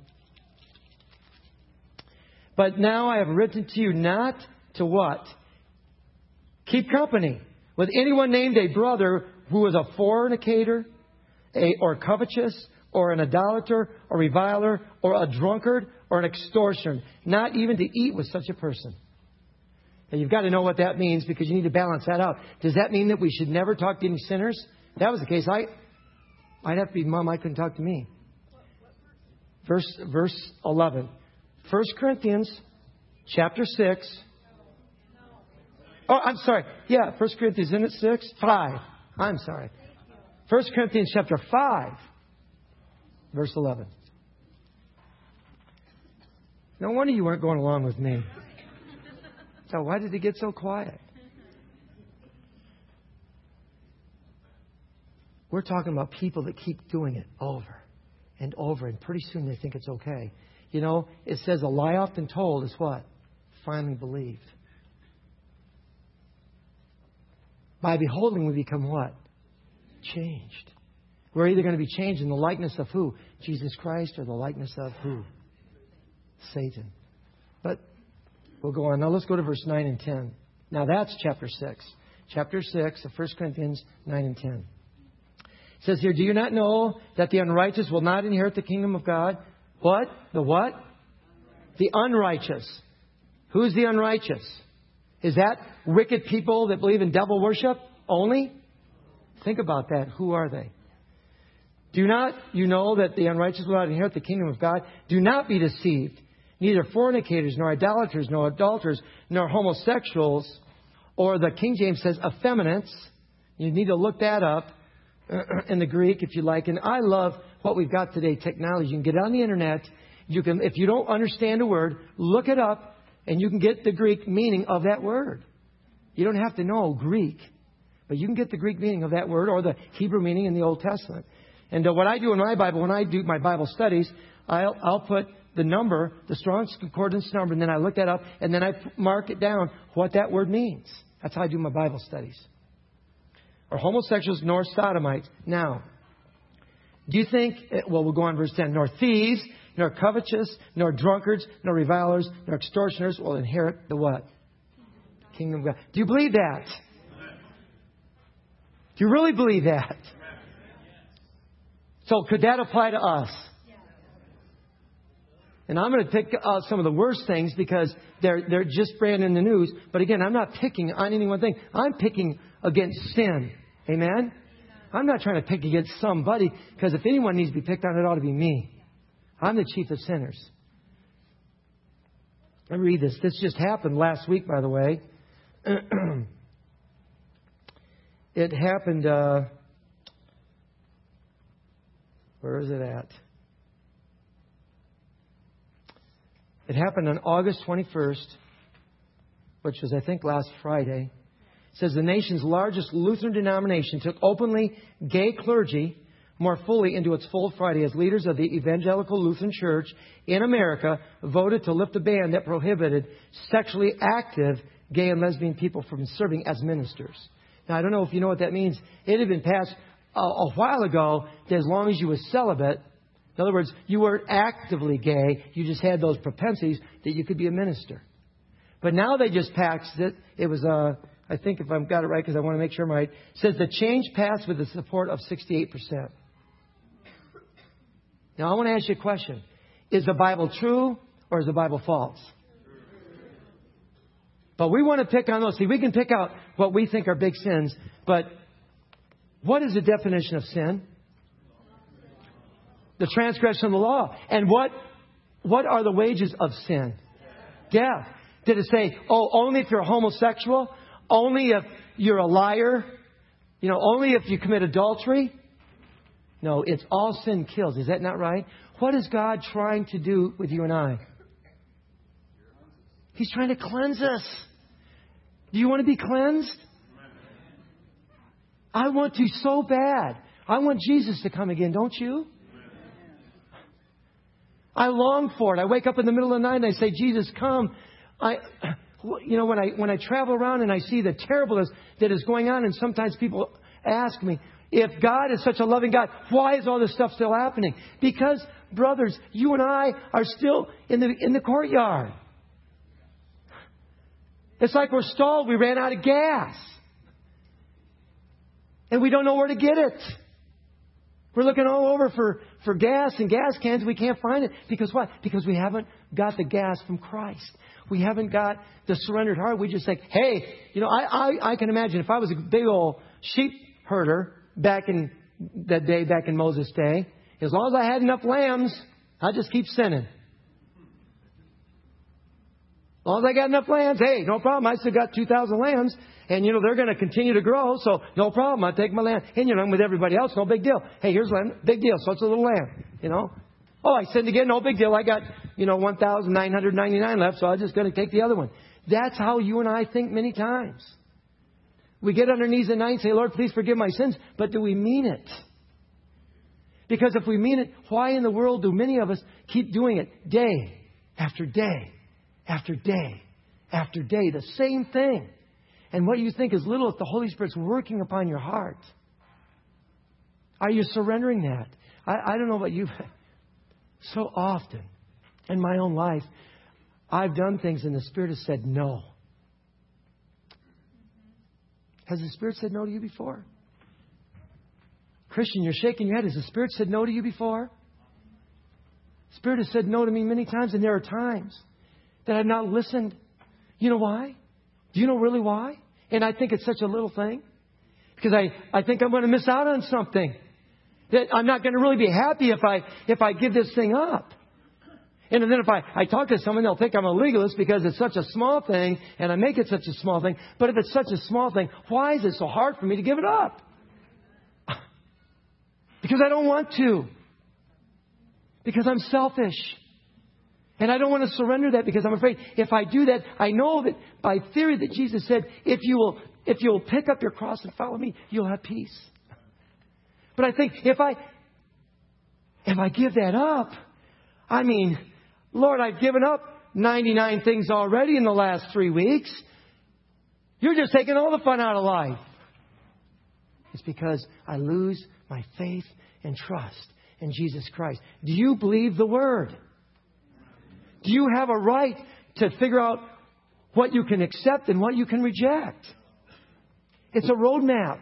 But now I have written to you not to what? Keep company with anyone named a brother who is a fornicator, a, or covetous, or an idolater, or reviler, or a drunkard, or an extortioner, not even to eat with such a person. Now, you've got to know what that means because you need to balance that out. Does that mean that we should never talk to any sinners? If that was the case, I, I'd have to be Mom. I couldn't talk to me. Verse, verse eleven. First Corinthians chapter six. Oh, I'm sorry. Yeah, First Corinthians, isn't it six? Five. I'm sorry. First Corinthians chapter five, verse eleven. No wonder you weren't going along with me. So why did it get so quiet? We're talking about people that keep doing it over and over, and pretty soon they think it's okay. You know, it says a lie often told is what? Finally believed. By beholding, we become what? Changed. We're either going to be changed in the likeness of who? Jesus Christ, or the likeness of who? Satan. But we'll go on. Now let's go to verse nine and ten. Now that's chapter six. Chapter six of First Corinthians nine and ten. It says here, do you not know that the unrighteous will not inherit the kingdom of God? What? The what? The unrighteous. Who's the unrighteous? Is that wicked people that believe in devil worship only? Think about that. Who are they? Do not you know that the unrighteous will not inherit the kingdom of God? Do not be deceived. Neither fornicators, nor idolaters, nor adulterers, nor homosexuals, or the King James says effeminates. You need to look that up in the Greek if you like. And I love what we've got today, technology. You can get on the internet. You can, if you don't understand a word, look it up, and you can get the Greek meaning of that word. You don't have to know Greek, but you can get the Greek meaning of that word or the Hebrew meaning in the Old Testament. And uh, what I do in my Bible, when I do my Bible studies, I'll, I'll put the number, the Strong's Concordance number, and then I look that up, and then I mark it down what that word means. That's how I do my Bible studies. Or homosexuals, nor sodomites. Now, do you think, well, we'll go on verse ten, nor thieves, nor covetous, nor drunkards, nor revilers, nor extortioners will inherit the what? Kingdom of God. Do you believe that? Do you really believe that? So could that apply to us? And I'm going to pick out some of the worst things because they're they're just brand in the news. But again, I'm not picking on any one thing. I'm picking against sin. Amen? I'm not trying to pick against somebody, because if anyone needs to be picked on, it ought to be me. I'm the chief of sinners. Let me read this. This just happened last week, by the way. It happened... Uh, where is it at? It happened on August twenty-first, which was, I think, last Friday. It says the nation's largest Lutheran denomination took openly gay clergy more fully into its fold Friday as leaders of the Evangelical Lutheran Church in America voted to lift a ban that prohibited sexually active gay and lesbian people from serving as ministers. Now, I don't know if you know what that means. It had been passed a, a while ago that as long as you were celibate, in other words, you weren't actively gay, you just had those propensities that you could be a minister. But now they just passed it. It was, uh, I think if I've got it right, because I want to make sure I'm right, it says the change passed with the support of sixty-eight percent. Now, I want to ask you a question. Is the Bible true or is the Bible false? But we want to pick on those. See, we can pick out what we think are big sins, but what is the definition of sin? The transgression of the law. And what what are the wages of sin? Death. Did it say, oh, only if you're homosexual? Only if you're a liar? You know, only if you commit adultery? No, it's all sin kills. Is that not right? What is God trying to do with you and I? He's trying to cleanse us. Do you want to be cleansed? I want to so bad. I want Jesus to come again, don't you? I long for it. I wake up in the middle of the night and I say, Jesus, come. I, you know, when I when I travel around and I see the terribleness that is going on, and sometimes people ask me, if God is such a loving God, why is all this stuff still happening? Because, brothers, you and I are still in the in the courtyard. It's like we're stalled. We ran out of gas. And we don't know where to get it. We're looking all over for, for gas and gas cans. We can't find it. Because what? Because we haven't got the gas from Christ. We haven't got the surrendered heart. We just think, hey, you know, I, I, I can imagine if I was a big old sheep herder back in that day, back in Moses' day, as long as I had enough lambs, I'd just keep sinning. As long as I got enough lambs, hey, no problem. I still got two thousand lambs. And, you know, they're going to continue to grow. So, no problem. I take my lamb. And, you know, I'm with everybody else. No big deal. Hey, here's lamb. Big deal. So, it's a little lamb. You know. Oh, I sinned again. No big deal. I got, you know, one thousand nine hundred ninety-nine left. So, I'm just going to take the other one. That's how you and I think many times. We get on our knees at night and say, Lord, please forgive my sins. But do we mean it? Because if we mean it, why in the world do many of us keep doing it day after day after day after day? The same thing. And what you think is little if the Holy Spirit's working upon your heart. Are you surrendering that? I, I don't know about you, but so often in my own life, I've done things and the Spirit has said no. Has the Spirit said no to you before? Christian, you're shaking your head. Has the Spirit said no to you before? The Spirit has said no to me many times, and there are times that I've not listened. You know why? Do you know really why? And I think it's such a little thing. Because I, I think I'm going to miss out on something. That I'm not going to really be happy if I if I give this thing up. And then if I, I talk to someone, they'll think I'm a legalist because it's such a small thing and I make it such a small thing. But if it's such a small thing, why is it so hard for me to give it up? Because I don't want to. Because I'm selfish. And I don't want to surrender that because I'm afraid if I do that, I know that by theory that Jesus said, if you will, if you will pick up your cross and follow me, you'll have peace. But I think if I, if I give that up, I mean, Lord, I've given up ninety-nine things already in the last three weeks. You're just taking all the fun out of life. It's because I lose my faith and trust in Jesus Christ. Do you believe the Word? Do you have a right to figure out what you can accept and what you can reject? It's a roadmap.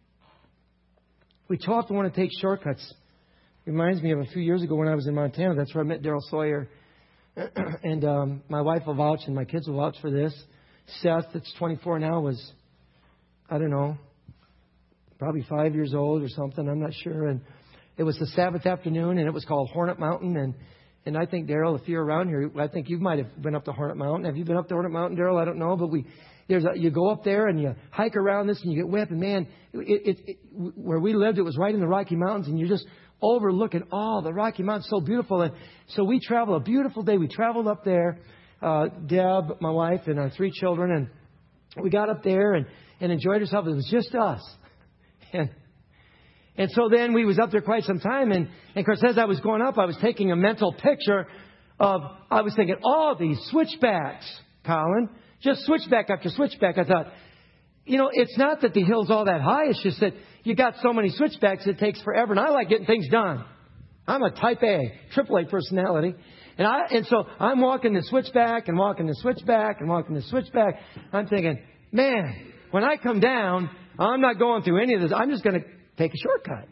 We too often want to take shortcuts. It reminds me of a few years ago when I was in Montana. That's where I met Daryl Sawyer. and um, my wife will vouch and my kids will vouch for this. Seth, that's twenty-four now, was, I don't know, probably five years old or something. I'm not sure. And it was the Sabbath afternoon and it was called Hornet Mountain. And And I think, Daryl, if you're around here, I think you might have been up to Hornet Mountain. Have you been up to Hornet Mountain, Daryl? I don't know. But we, there's a, you go up there and you hike around this and you get whipped. And, man, it, it, it, where we lived, it was right in the Rocky Mountains. And you're just overlooking all the Rocky Mountains. So beautiful. And so we traveled, a beautiful day. We traveled up there, uh, Deb, my wife, and our three children. And we got up there and, and enjoyed ourselves. It was just us. And And so then we was up there quite some time. And, and of course, as I was going up, I was taking a mental picture of, I was thinking, oh, these switchbacks, Colin, just switchback after switchback. I thought, you know, it's not that the hill's all that high. It's just that you got so many switchbacks, it takes forever. And I like getting things done. I'm a type A, triple A personality. And I, and so I'm walking the switchback and walking the switchback and walking the switchback. I'm thinking, man, when I come down, I'm not going through any of this. I'm just going to take a shortcut.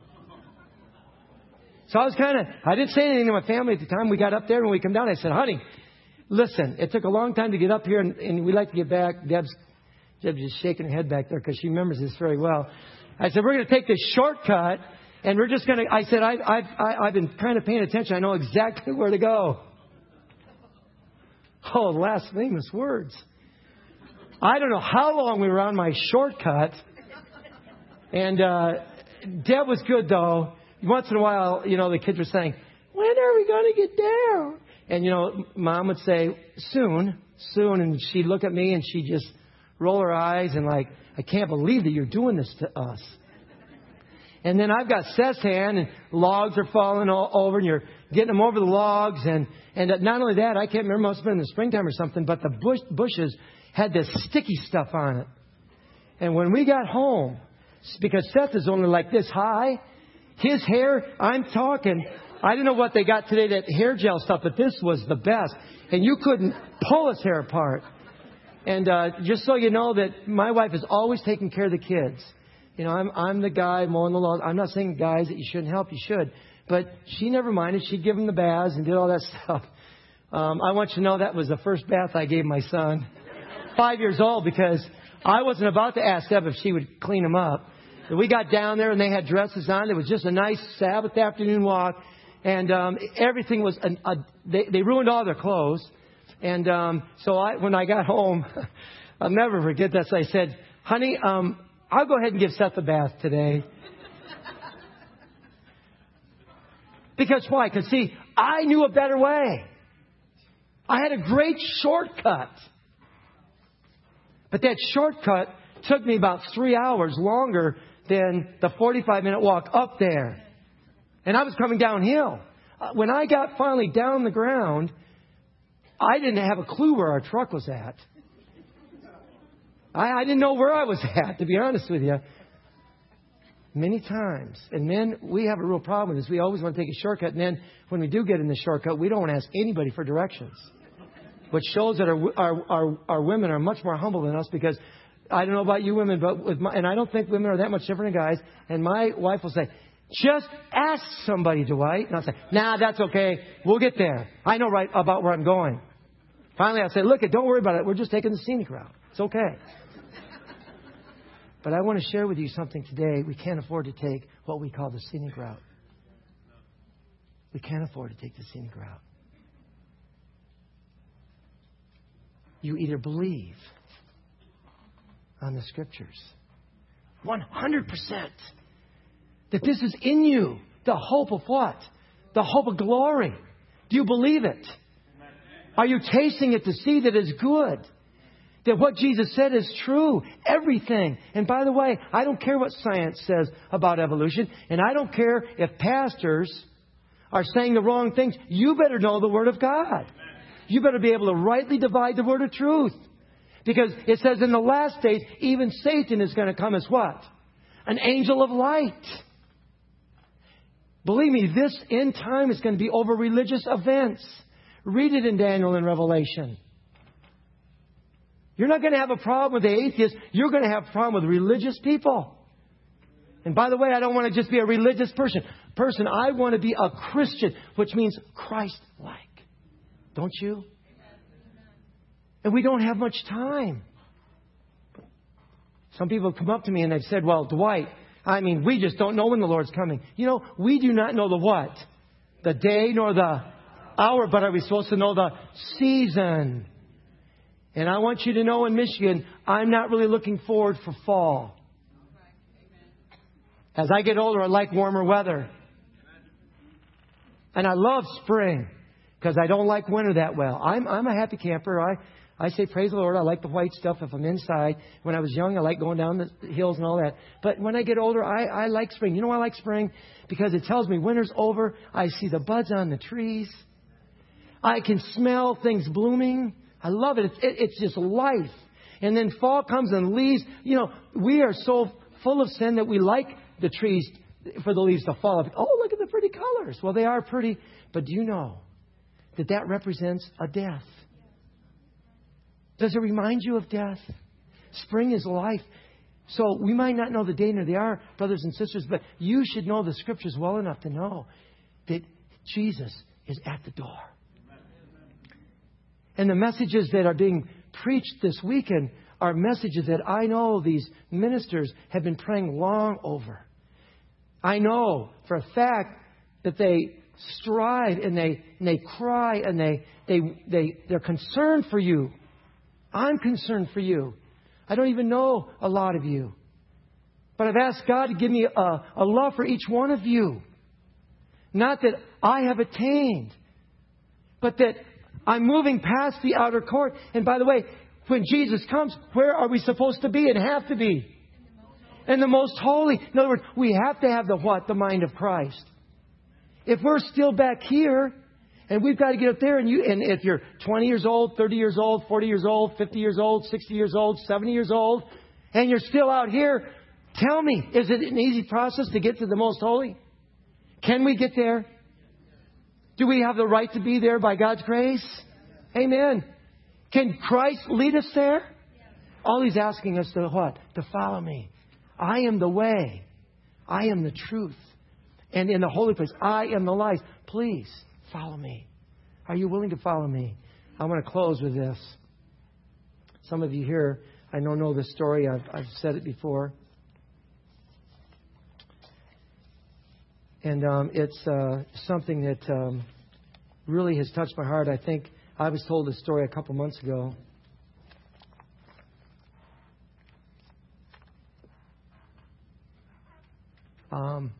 So I was kind of, I didn't say anything to my family at the time. We got up there and when we come down, I said, honey, listen, it took a long time to get up here and, and we like to get back. Deb's, Deb's just shaking her head back there because she remembers this very well. I said, we're going to take this shortcut and we're just going to, I said, I, I've, I, I've been kind of paying attention. I know exactly where to go. Oh, last famous words. I don't know how long we were on my shortcut. And uh, Deb was good, though. Once in a while, you know, the kids were saying, when are we going to get down? And, you know, Mom would say, soon, soon. And she'd look at me and she'd just roll her eyes and like, I can't believe that you're doing this to us. And then I've got Seth's hand and logs are falling all over and you're getting them over the logs. And, and not only that, I can't remember, it must have been in the springtime or something, but the bush, bushes had this sticky stuff on it. And when we got home, because Seth is only like this high, his hair, I'm talking, I don't know what they got today, that hair gel stuff, but this was the best. And you couldn't pull his hair apart. And uh, just so you know that my wife is always taking care of the kids. You know, I'm I'm the guy mowing the lawn. I'm not saying guys that you shouldn't help. You should. But she never minded. She'd give him the baths and did all that stuff. Um, I want you to know that was the first bath I gave my son. Five years old, because I wasn't about to ask Deb if she would clean him up. And we got down there and they had dresses on. It was just a nice Sabbath afternoon walk. And um, everything was, a, a, they, they ruined all their clothes. And um, so I, when I got home, I'll never forget this. I said, honey, um, I'll go ahead and give Seth a bath today. Because why? Because, see, I knew a better way. I had a great shortcut. But that shortcut took me about three hours longer than the forty-five minute walk up there. And I was coming downhill. When I got finally down the ground, I didn't have a clue where our truck was at. I, I didn't know where I was at, to be honest with you. Many times. And men, we have a real problem with this. We always want to take a shortcut. And then when we do get in the shortcut, we don't want to ask anybody for directions. Which shows that our, our, our, our women are much more humble than us, because I don't know about you women, but with my, and I don't think women are that much different than guys. And my wife will say, just ask somebody, Dwight. And I'll say, nah, that's okay. We'll get there. I know right about where I'm going. Finally, I'll say, look, don't worry about it. We're just taking the scenic route. It's okay. But I want to share with you something today. We can't afford to take what we call the scenic route. We can't afford to take the scenic route. You either believe on the Scriptures, one hundred percent, that this is in you, the hope of what? The hope of glory. Do you believe it? Are you tasting it to see that it's good? That what Jesus said is true. Everything. And by the way, I don't care what science says about evolution. And I don't care if pastors are saying the wrong things. You better know the Word of God. You better be able to rightly divide the word of truth. Because it says in the last days, even Satan is going to come as what? An angel of light. Believe me, this end time is going to be over religious events. Read it in Daniel and Revelation. You're not going to have a problem with the atheists. You're going to have a problem with religious people. And by the way, I don't want to just be a religious person. Person, I want to be a Christian, which means Christ-like. Don't you? And we don't have much time. Some people have come up to me and they've said, well, Dwight, I mean, we just don't know when the Lord's coming. You know, we do not know the what? The day nor the hour, but are we supposed to know the season? And I want you to know, in Michigan, I'm not really looking forward for fall. As I get older, I like warmer weather. And I love spring, because I don't like winter that well. I'm I'm a happy camper. I, I say, praise the Lord. I like the white stuff if I'm inside. When I was young, I like going down the hills and all that. But when I get older, I, I like spring. You know why I like spring? Because it tells me winter's over. I see the buds on the trees. I can smell things blooming. I love it. It's, it, it's just life. And then fall comes and leaves. You know, we are so full of sin that we like the trees for the leaves to fall. Oh, look at the pretty colors. Well, they are pretty. But do you know that that represents a death? Does it remind you of death? Spring is life. So we might not know the day nor the hour, brothers and sisters, but you should know the Scriptures well enough to know that Jesus is at the door. And the messages that are being preached this weekend are messages that I know these ministers have been praying long over. I know for a fact that they strive and they and they cry and they they they they're concerned for you. I'm concerned for you. I don't even know a lot of you, but I've asked God to give me a, a love for each one of you. Not that I have attained, but that I'm moving past the outer court. And by the way, when Jesus comes, where are we supposed to be and have to be? In the most holy. In other words, we have to have the what? The mind of Christ. If we're still back here, and we've got to get up there, and you, and if you're twenty years old, thirty years old, forty years old, fifty years old, sixty years old, seventy years old, and you're still out here, tell me, is it an easy process to get to the most holy? Can we get there? Do we have the right to be there by God's grace? Amen. Can Christ lead us there? All He's asking us to what? To follow me. I am the way. I am the truth. And in the holy place, I am the life. Please follow me. Are you willing to follow me? I want to close with this. Some of you here, I don't know this story. I've, I've said it before. And um, it's uh, something that um, really has touched my heart. I think I was told this story a couple months ago. Um,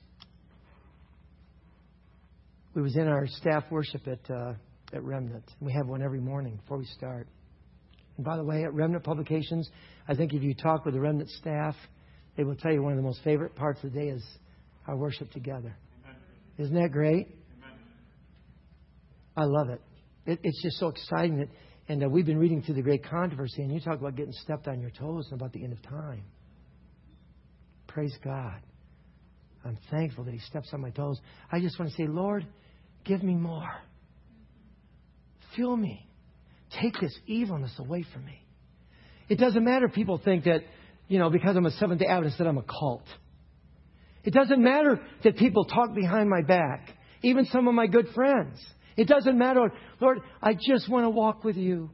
we was in our staff worship at uh, at Remnant. We have one every morning before we start. And by the way, at Remnant Publications, I think if you talk with the Remnant staff, they will tell you one of the most favorite parts of the day is our worship together. Amen. Isn't that great? Amen. I love it. it. It's just so exciting. That, and uh, we've been reading through the Great Controversy, and you talk about getting stepped on your toes and about the end of time. Praise God. I'm thankful that He steps on my toes. I just want to say, Lord, give me more. Fill me. Take this evilness away from me. It doesn't matter if people think that, you know, because I'm a Seventh-day Adventist that I'm a cult. It doesn't matter that people talk behind my back. Even some of my good friends. It doesn't matter. Lord, I just want to walk with you.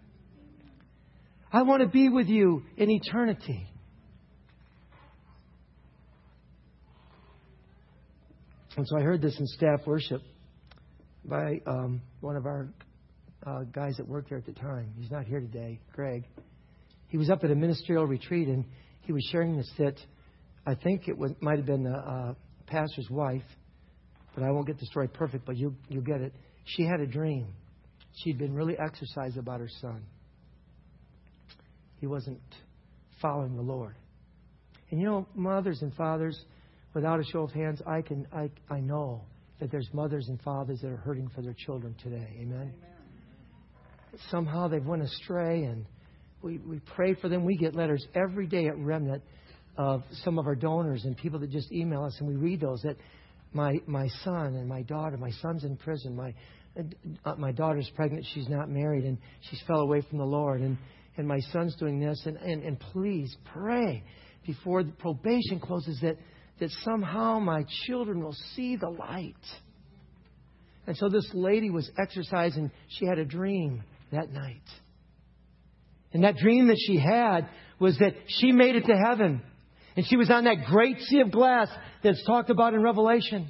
I want to be with you in eternity. And so I heard this in staff worship by um, one of our uh, guys that worked there at the time. He's not here today, Greg. He was up at a ministerial retreat, and he was sharing this that I think it was, might have been the uh, pastor's wife, but I won't get the story perfect, but you'll, you'll get it. She had a dream. She'd been really exercised about her son. He wasn't following the Lord. And you know, mothers and fathers, without a show of hands, I can I I know that there's mothers and fathers that are hurting for their children today. Amen? Amen. Somehow they've went astray, and we, we pray for them. We get letters every day at Remnant of some of our donors and people that just email us, and we read those that my my son and my daughter, my son's in prison, my uh, my daughter's pregnant, she's not married, and she's fell away from the Lord, and, and my son's doing this, and, and, and please pray before the probation closes that that somehow my children will see the light. And so this lady was exercising. She had a dream that night. And that dream that she had was that she made it to heaven. And she was on that great sea of glass that's talked about in Revelation.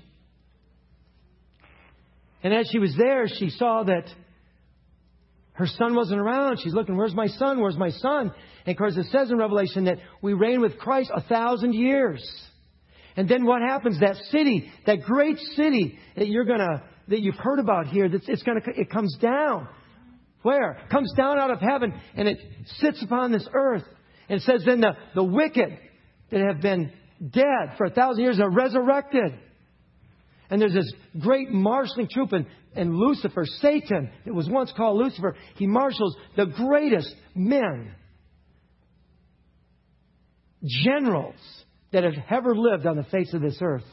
And as she was there, she saw that her son wasn't around. She's looking, where's my son? Where's my son? And of course it says in Revelation that we reign with Christ a thousand years. And then what happens? That city, that great city that you're gonna, that you've heard about here, that it's gonna, it comes down. Where? It comes down out of heaven, and it sits upon this earth. And it says then the, the wicked that have been dead for a thousand years are resurrected. And there's this great marshalling troop, and, and Lucifer, Satan, it was once called Lucifer, he marshals the greatest men, generals, that have ever lived on the face of this earth.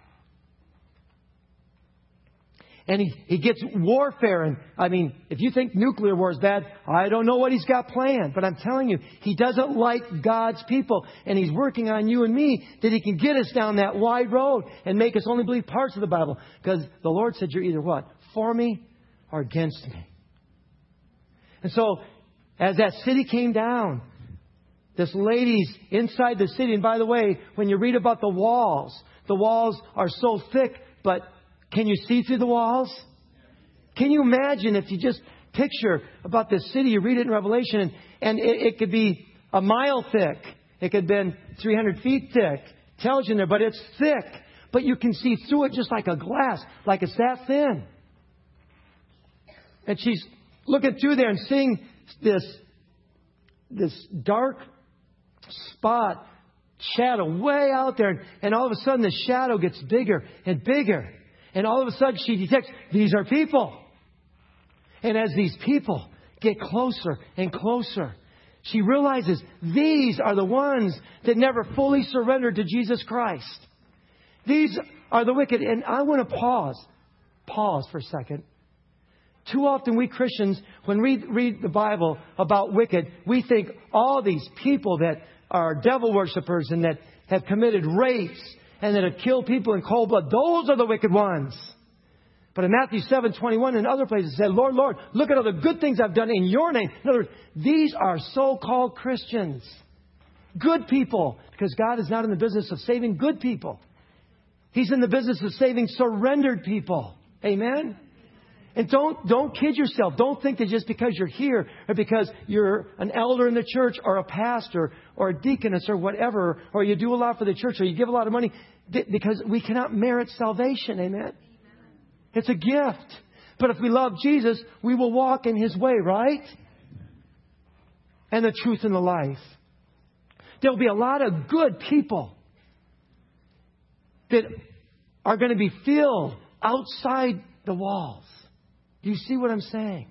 And he, he gets warfare. And I mean, if you think nuclear war is bad, I don't know what he's got planned. But I'm telling you, he doesn't like God's people. And he's working on you and me that he can get us down that wide road and make us only believe parts of the Bible. Because the Lord said you're either what? For me or against me. And so, as that city came down, this lady's inside the city. And by the way, when you read about the walls, the walls are so thick, but can you see through the walls? Can you imagine if you just picture about this city, you read it in Revelation, and, and it, it could be a mile thick. It could have been three hundred feet thick. Tells you in there, but it's thick. But you can see through it just like a glass, like it's that thin. And she's looking through there and seeing this, this dark spot, shadow way out there, and, and all of a sudden the shadow gets bigger and bigger, and all of a sudden she detects these are people. And as these people get closer and closer, she realizes these are the ones that never fully surrendered to Jesus Christ. These are the wicked. And I want to pause pause for a second. Too often we Christians, when we read the Bible about wicked, we think all these people that are devil worshipers and that have committed rapes and that have killed people in cold blood. Those are the wicked ones. But in Matthew seven twenty-one and other places, it said, Lord, Lord, look at all the good things I've done in your name. In other words, these are so-called Christians. Good people. Because God is not in the business of saving good people. He's in the business of saving surrendered people. Amen? And don't, don't kid yourself. Don't think that just because you're here or because you're an elder in the church or a pastor or a deaconess or whatever, or you do a lot for the church or you give a lot of money, because we cannot merit salvation. Amen? It's a gift. But if we love Jesus, we will walk in His way, right? And the truth and the life. There'll be a lot of good people that are going to be filled outside the walls. Do you see what I'm saying?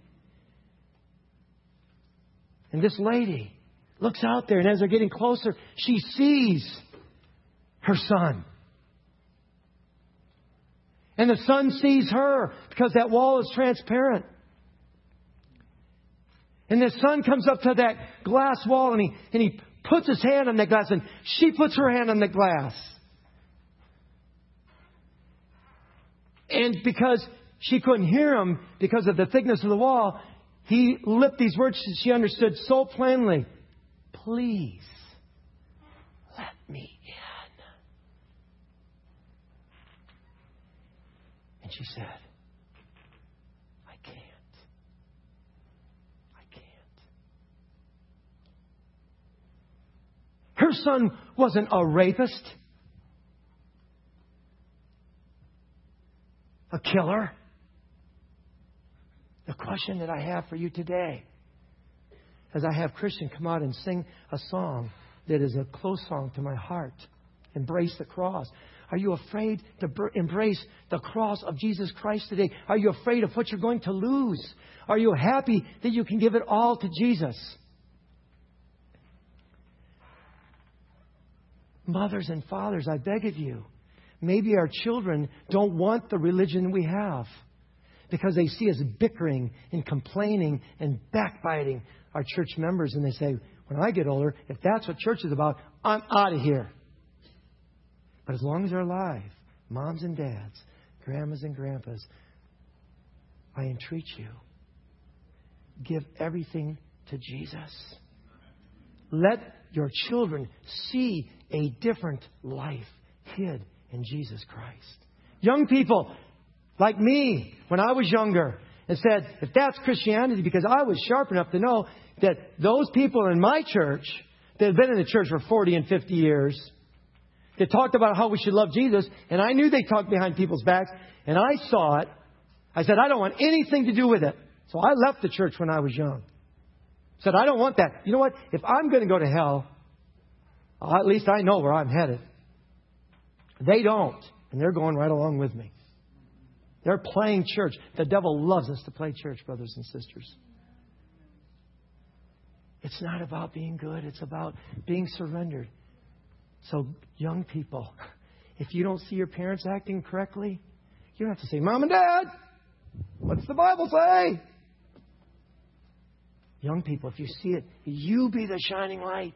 And this lady looks out there, and as they're getting closer, she sees her son. And the son sees her because that wall is transparent. And the son comes up to that glass wall, and he, and he puts his hand on that glass, and she puts her hand on the glass. And because she couldn't hear him because of the thickness of the wall, he lipped these words she understood so plainly. Please, let me in. And she said, I can't. I can't. Her son wasn't a rapist, a killer. The question that I have for you today, as I have Christian come out and sing a song that is a close song to my heart, Embrace the Cross. Are you afraid to embrace the cross of Jesus Christ today? Are you afraid of what you're going to lose? Are you happy that you can give it all to Jesus? Mothers and fathers, I beg of you, maybe our children don't want the religion we have because they see us bickering and complaining and backbiting our church members. And they say, when I get older, if that's what church is about, I'm out of here. But as long as they're alive, moms and dads, grandmas and grandpas, I entreat you, give everything to Jesus. Let your children see a different life hid in Jesus Christ. Young people like me, when I was younger, and said, if that's Christianity, because I was sharp enough to know that those people in my church that had been in the church for forty and fifty years, that talked about how we should love Jesus, and I knew they talked behind people's backs, and I saw it. I said, I don't want anything to do with it. So I left the church when I was young. Said, I don't want that. You know what? If I'm going to go to hell, at least I know where I'm headed. They don't. And they're going right along with me. They're playing church. The devil loves us to play church, brothers and sisters. It's not about being good. It's about being surrendered. So, young people, if you don't see your parents acting correctly, you don't have to say, Mom and Dad, what's the Bible say? Young people, if you see it, you be the shining light.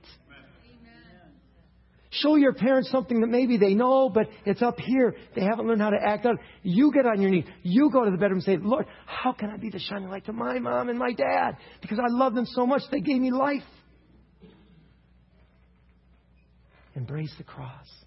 Show your parents something that maybe they know, but it's up here. They haven't learned how to act out. You get on your knees. You go to the bedroom and say, Lord, how can I be the shining light to my mom and my dad? Because I love them so much. They gave me life. Embrace the cross.